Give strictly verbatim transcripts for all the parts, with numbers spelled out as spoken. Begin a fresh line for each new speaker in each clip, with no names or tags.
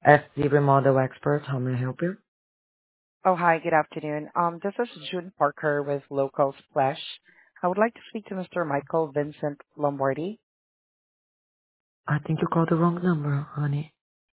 S D Remodel Expert, how may I help you?
Oh, hi, good afternoon. Um, This is June Parker with Local Splash. I would like to speak to Mister Michael Vincent Lombardi.
I think you called the wrong number, honey.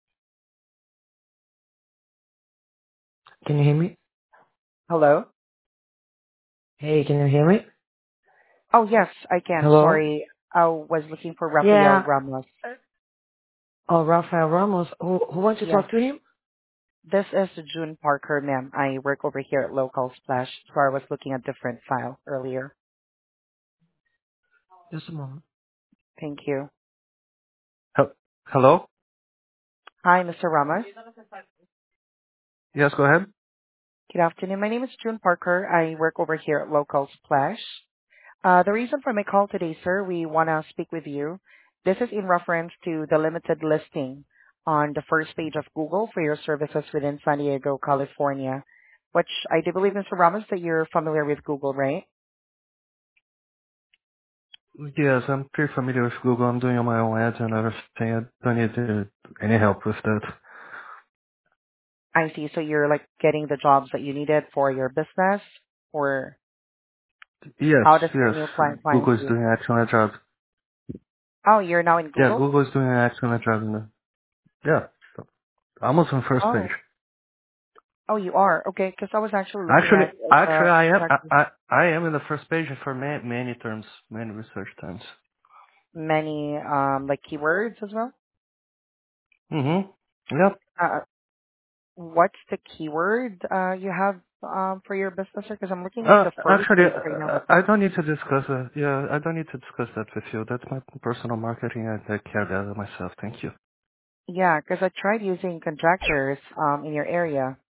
Can you hear me?
Hello?
Hey, can you hear me?
Oh, yes, I can.
Hello?
Sorry. I was looking for Rafael
Yeah.
Ramos.
Oh, Rafael Ramos. Who, who wants to
Yeah.
talk to him?
This is June Parker, ma'am. I work over here at Local Splash, so I was looking at different file earlier.
Just a moment.
Thank you.
Hel- Hello?
Hi, Mister Ramos.
Yes, go ahead.
Good afternoon. My name is June Parker. I work over here at Local Splash. Uh, the reason for my call today, sir, we want to speak with you. This is in reference to the limited listing on the first page of Google for your services within San Diego, California, which I do believe, Mister Ramos, that you're familiar with Google, right?
Yes, I'm pretty familiar with Google. I'm doing all my own ads and everything. I don't need uh, any help with that.
I see. So you're like getting the jobs that you needed for your business, or
Yes,
how does the
yes.
new client find
Google is
you?
doing an excellent job.
Oh, you're now in
Yeah,
Google?
Google is doing an excellent job. In the, yeah, almost on first page.
Oh, oh, you are. Okay, because I was actually looking
Actually,
at
actually,
the
I am. I,
contract
I, I am in the first page for many, many terms, many research terms.
many um like keywords as well.
Mm-hmm. Yep.
Uh, What's the keyword uh, you have um, for your business? Because I'm looking at
Uh,
the first
actually,
page right now.
uh, I don't need to discuss it. Yeah, I don't need to discuss that with you. That's my personal marketing. I take care of that myself. Thank you.
Yeah, because I tried using contractors um, in your area.